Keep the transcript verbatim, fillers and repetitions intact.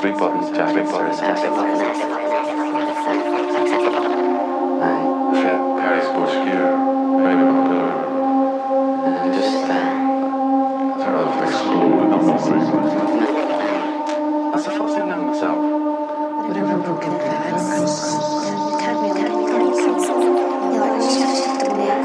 three buttons, jacket, buttons, jacket, buttons. Fit, Paris Bush gear, maybe not blue. And just uh, sort of explode in the moment. That's the first thing I know myself. Whatever broken glass, cadmium.